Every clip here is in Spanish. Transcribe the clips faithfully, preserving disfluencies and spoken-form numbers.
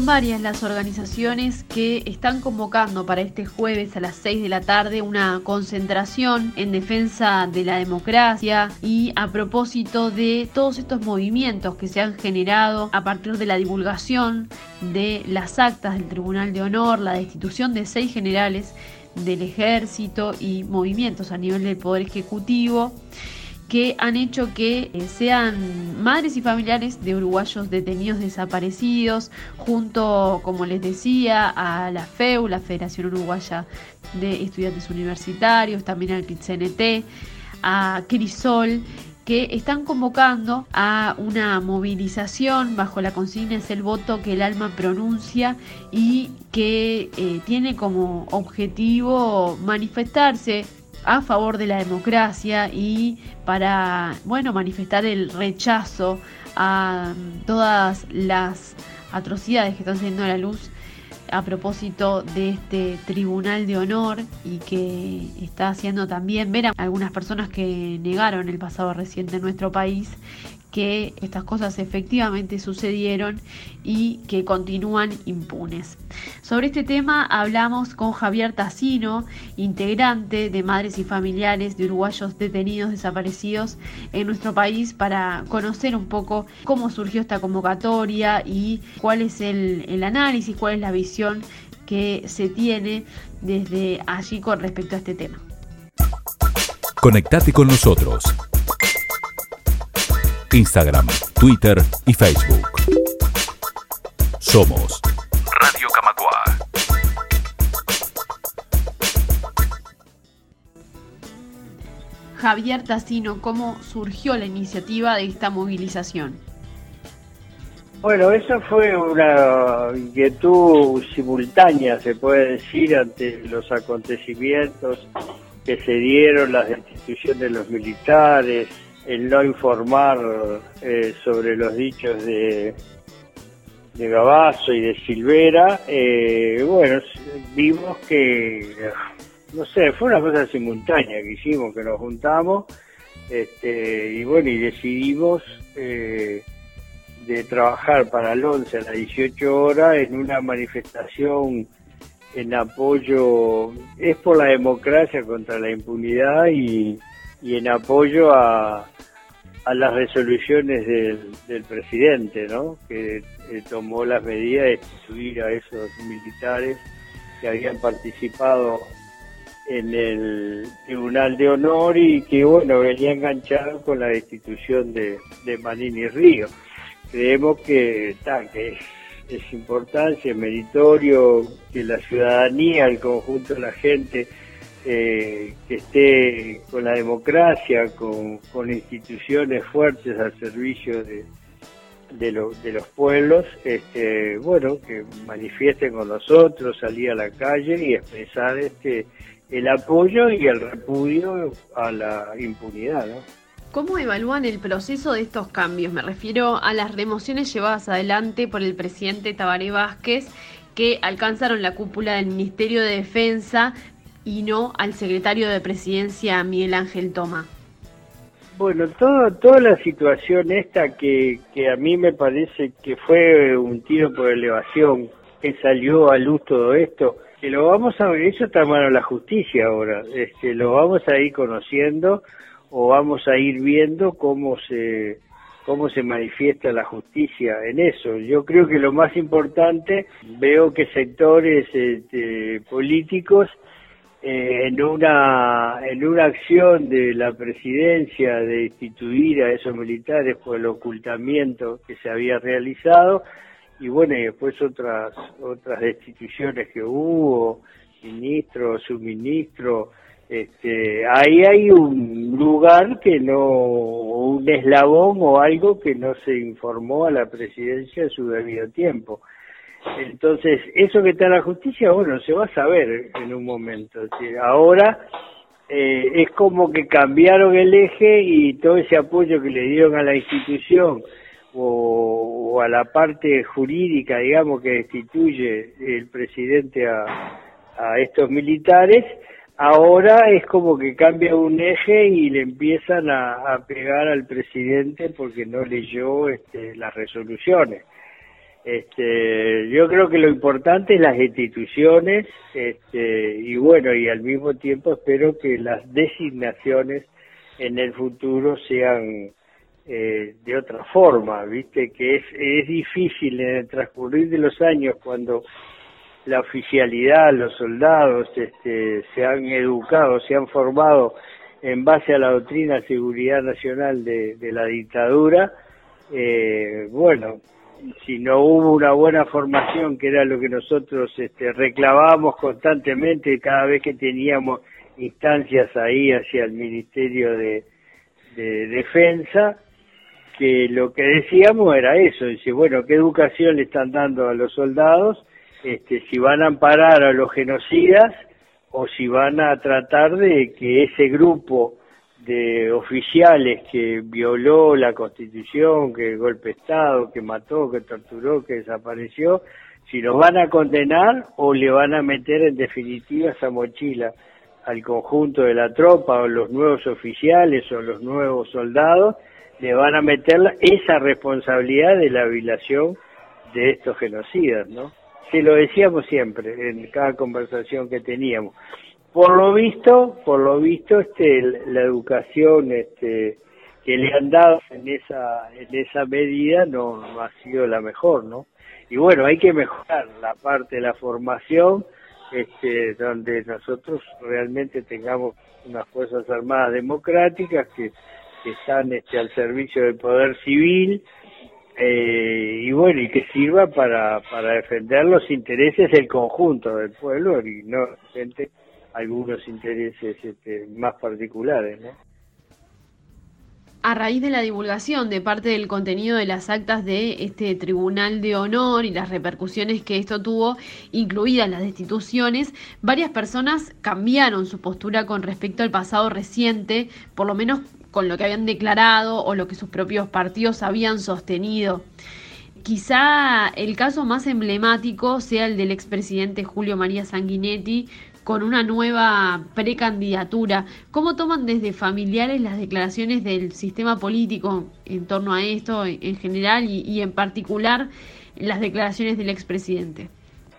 varias las organizaciones que están convocando para este jueves a las seis de la tarde una concentración en defensa de la democracia y a propósito de todos estos movimientos que se han generado a partir de la divulgación de las actas del Tribunal de Honor, la destitución de seis generales del Ejército y movimientos a nivel del Poder Ejecutivo que han hecho que eh, sean madres y familiares de uruguayos detenidos desaparecidos, junto, como les decía, a la F E U, la Federación Uruguaya de Estudiantes Universitarios, también al P I T C N T, a Crisol, que están convocando a una movilización bajo la consigna "es el voto que el alma pronuncia", y que eh, tiene como objetivo manifestarse a favor de la democracia y para, bueno, manifestar el rechazo a todas las atrocidades que están saliendo a la luz a propósito de este Tribunal de Honor, y que está haciendo también ver a algunas personas que negaron el pasado reciente en nuestro país que estas cosas efectivamente sucedieron y que continúan impunes. Sobre este tema hablamos con Javier Tassino, integrante de Madres y Familiares de Uruguayos Detenidos Desaparecidos en nuestro país, para conocer un poco cómo surgió esta convocatoria y cuál es el, el análisis, cuál es la visión que se tiene desde allí con respecto a este tema. Conectate con nosotros. Instagram, Twitter y Facebook. Somos Radio Camacuá. Javier Tassino, ¿cómo surgió la iniciativa de esta movilización? Bueno, eso fue una inquietud simultánea, se puede decir, ante los acontecimientos que se dieron, la destitución de los militares, el no informar eh, sobre los dichos de, de Gavazo y de Silvera. Eh, bueno, vimos que, no sé, fue una cosa simultánea que hicimos, que nos juntamos, este, y bueno, y decidimos eh, de trabajar para el once a las dieciocho horas en una manifestación en apoyo, es por la democracia contra la impunidad, y, y en apoyo a a las resoluciones del, del presidente, ¿no? Que eh, tomó las medidas de destituir a esos militares que habían participado en el Tribunal de Honor y que, bueno, venía enganchado con la destitución de, de Manini Río. Creemos que, ta, que es, es importante, es meritorio que la ciudadanía, el conjunto de la gente, Eh, que esté con la democracia, con, con instituciones fuertes al servicio de, de, lo, de los pueblos, este, bueno, que manifiesten con nosotros, salir a la calle y expresar este el apoyo y el repudio a la impunidad, ¿no? ¿Cómo evalúan el proceso de estos cambios? Me refiero a las remociones llevadas adelante por el presidente Tabaré Vázquez, que alcanzaron la cúpula del Ministerio de Defensa y no al secretario de Presidencia, Miguel Ángel Toma. Bueno, todo, toda la situación esta que, que a mí me parece que fue un tiro por elevación, que salió a luz todo esto, que lo vamos a ver, eso está en manos de la justicia ahora, este, lo vamos a ir conociendo o vamos a ir viendo cómo se cómo se manifiesta la justicia en eso. Yo creo que lo más importante, veo que sectores este, políticos Eh, en una en una acción de la presidencia de instituir a esos militares por el ocultamiento que se había realizado, y bueno, y después otras otras destituciones que hubo, ministro, subministro, este, ahí hay un lugar que no, un eslabón o algo que no se informó a la presidencia en su debido tiempo. Entonces, eso que está en la justicia, bueno, se va a saber en un momento. Es decir, ahora eh, es como que cambiaron el eje y todo ese apoyo que le dieron a la institución o, o a la parte jurídica, digamos, que destituye el presidente a, a estos militares, ahora es como que cambia un eje y le empiezan a, a pegar al presidente porque no leyó este, las resoluciones. Este, yo creo que lo importante es las instituciones, este, y bueno, y al mismo tiempo espero que las designaciones en el futuro sean eh, de otra forma, viste, que es, es difícil en el transcurrir de los años cuando la oficialidad, los soldados, este, se han educado, se han formado en base a la doctrina de seguridad nacional de, de la dictadura, eh, bueno, si no hubo una buena formación, que era lo que nosotros este, reclamábamos constantemente cada vez que teníamos instancias ahí hacia el Ministerio de, de Defensa, que lo que decíamos era eso, dice, bueno, ¿qué educación le están dando a los soldados? Este, si van a amparar a los genocidas o si van a tratar de que ese grupo de oficiales que violó la Constitución, que golpe de Estado, que mató, que torturó, que desapareció, si los van a condenar o le van a meter en definitiva esa mochila al conjunto de la tropa o los nuevos oficiales o los nuevos soldados, le van a meter esa responsabilidad de la violación de estos genocidas, ¿no? Se lo decíamos siempre en cada conversación que teníamos. Por lo visto, por lo visto, este, la educación, este, que le han dado en esa, en esa medida no, no ha sido la mejor, ¿no? Y bueno, hay que mejorar la parte de la formación, este, donde nosotros realmente tengamos unas fuerzas armadas democráticas que, que están, este, al servicio del poder civil. Eh, y bueno, y que sirva para, para defender los intereses del conjunto del pueblo y no gente algunos intereses este, más particulares, ¿no? A raíz de la divulgación de parte del contenido de las actas de este Tribunal de Honor y las repercusiones que esto tuvo, incluidas las destituciones, varias personas cambiaron su postura con respecto al pasado reciente, por lo menos con lo que habían declarado o lo que sus propios partidos habían sostenido. Quizá el caso más emblemático sea el del expresidente Julio María Sanguinetti, con una nueva precandidatura. ¿Cómo toman desde familiares las declaraciones del sistema político en torno a esto en general y, y en particular las declaraciones del expresidente?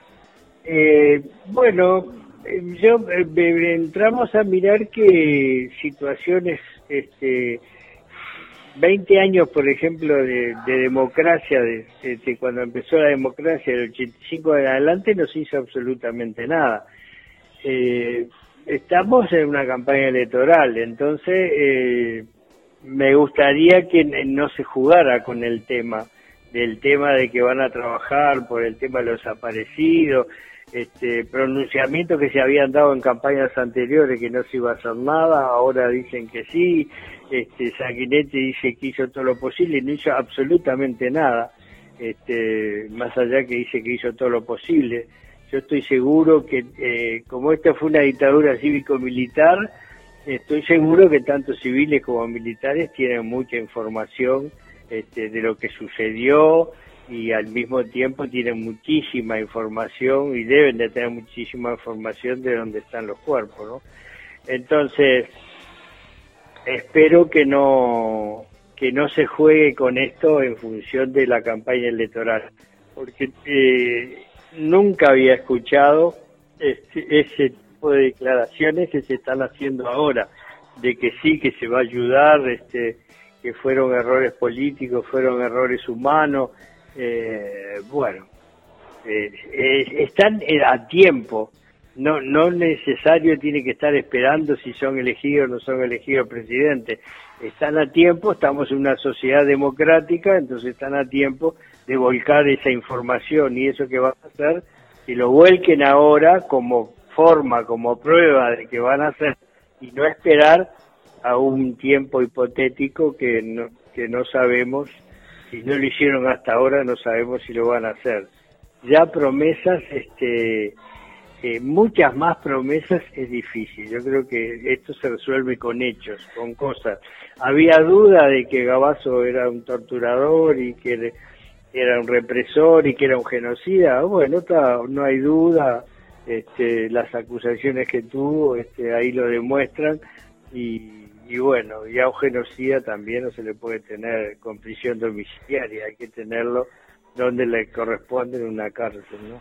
Eh, bueno, yo eh, entramos a mirar que situaciones, este, veinte años, por ejemplo, de, de democracia, de, de cuando empezó la democracia, del ochenta y cinco en adelante, no se hizo absolutamente nada. Eh, estamos en una campaña electoral, entonces eh, me gustaría que no se jugara con el tema, del tema de que van a trabajar por el tema de los desaparecidos, este, pronunciamientos que se habían dado en campañas anteriores que no se iba a hacer nada, ahora dicen que sí, este, Sanguinetti dice que hizo todo lo posible y no hizo absolutamente nada, este, más allá que dice que hizo todo lo posible. Yo estoy seguro que, eh, como esta fue una dictadura cívico-militar, estoy seguro que tanto civiles como militares tienen mucha información este, de lo que sucedió y al mismo tiempo tienen muchísima información y deben de tener muchísima información de dónde están los cuerpos, ¿no? Entonces, espero que no, que no se juegue con esto en función de la campaña electoral, porque eh, nunca había escuchado ese, ese tipo de declaraciones que se están haciendo ahora, de que sí, que se va a ayudar, este, que fueron errores políticos, fueron errores humanos, eh, bueno, eh, eh, están a tiempo, no no necesario tiene que estar esperando si son elegidos o no son elegidos presidentes, están a tiempo, estamos en una sociedad democrática, entonces están a tiempo de volcar esa información y eso que van a hacer, que lo vuelquen ahora como forma, como prueba de que van a hacer y no esperar a un tiempo hipotético que no, que no sabemos, si no lo hicieron hasta ahora no sabemos si lo van a hacer. Ya promesas, este, eh, muchas más promesas es difícil, yo creo que esto se resuelve con hechos, con cosas. Había duda de que Gabazo era un torturador y que era un represor y que era un genocida, bueno, está, no hay duda, este, las acusaciones que tuvo este, ahí lo demuestran y, y bueno, y a un genocida también no se le puede tener con prisión domiciliaria, hay que tenerlo donde le corresponde en una cárcel, ¿no?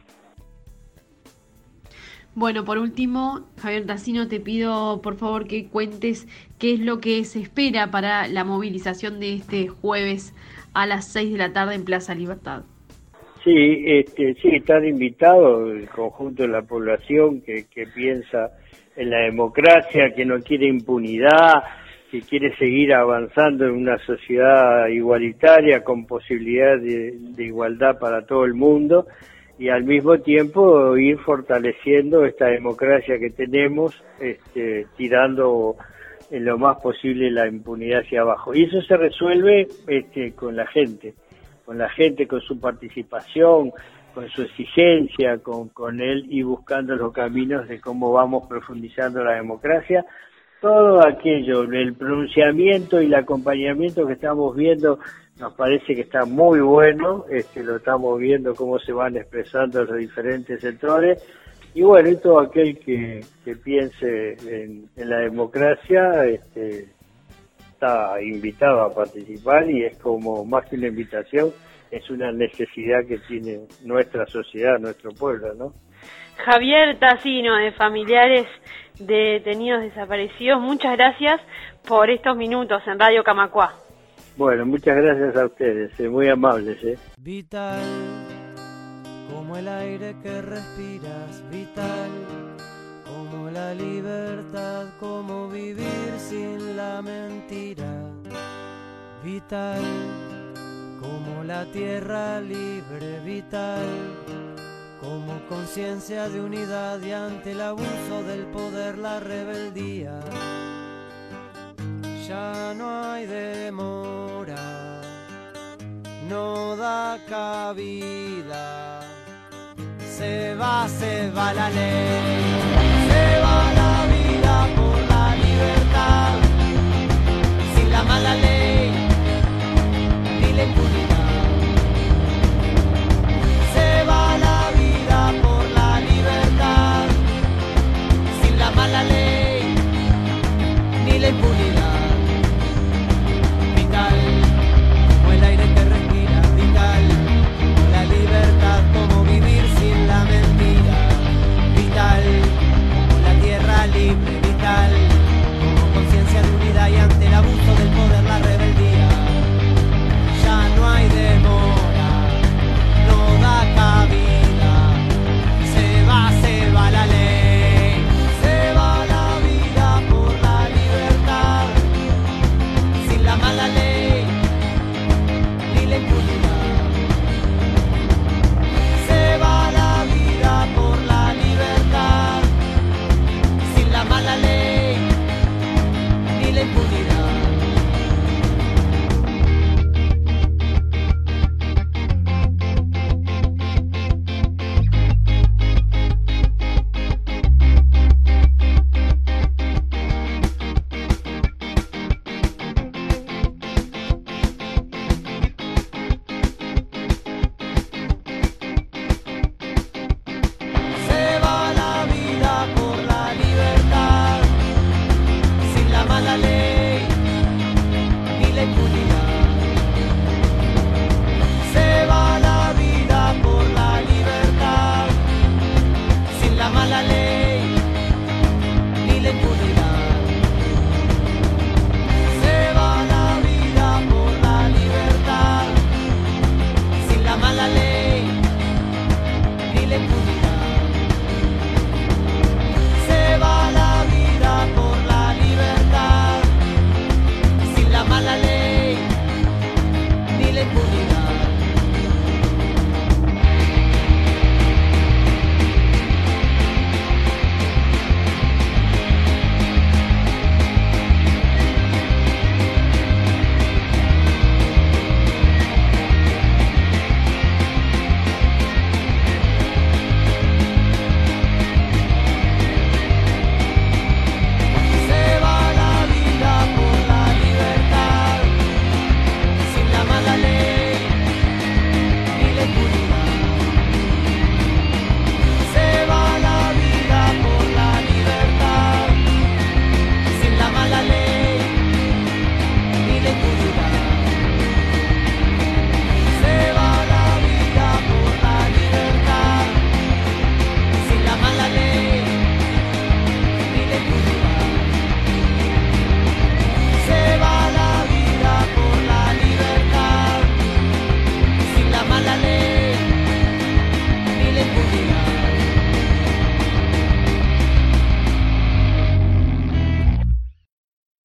Bueno, por último, Javier Tassino, te pido por favor que cuentes qué es lo que se espera para la movilización de este jueves a las seis de la tarde en Plaza Libertad. Sí, este, sí, están invitados el conjunto de la población que, que piensa en la democracia, que no quiere impunidad, que quiere seguir avanzando en una sociedad igualitaria con posibilidad de, de igualdad para todo el mundo, y al mismo tiempo ir fortaleciendo esta democracia que tenemos, este, tirando en lo más posible la impunidad hacia abajo. Y eso se resuelve este, con la gente, con la gente, con su participación, con su exigencia, con, con él y buscando los caminos de cómo vamos profundizando la democracia. Todo aquello, el pronunciamiento y el acompañamiento que estamos viendo nos parece que está muy bueno, este, lo estamos viendo cómo se van expresando los diferentes sectores, y bueno, y todo aquel que, que piense en, en la democracia este, está invitado a participar, y es como más que una invitación, es una necesidad que tiene nuestra sociedad, nuestro pueblo, ¿no? Javier Tassino, de Familiares de Detenidos Desaparecidos, muchas gracias por estos minutos en Radio Camacuá. Bueno, muchas gracias a ustedes, eh, muy amables. Eh. Vital, como el aire que respiras, vital, como la libertad, como vivir sin la mentira, vital, como la tierra libre, vital, como conciencia de unidad y ante el abuso del poder, la rebeldía. Ya no hay demora, no da cabida. Se va, se va la ley, se va la vida por la libertad. Sin la mala ley, ni la impunidad. Se va la vida por la libertad. Sin la mala ley, ni la impunidad. Como el aire que respira, vital, como la libertad, como vivir sin la mentira, vital, como la tierra libre.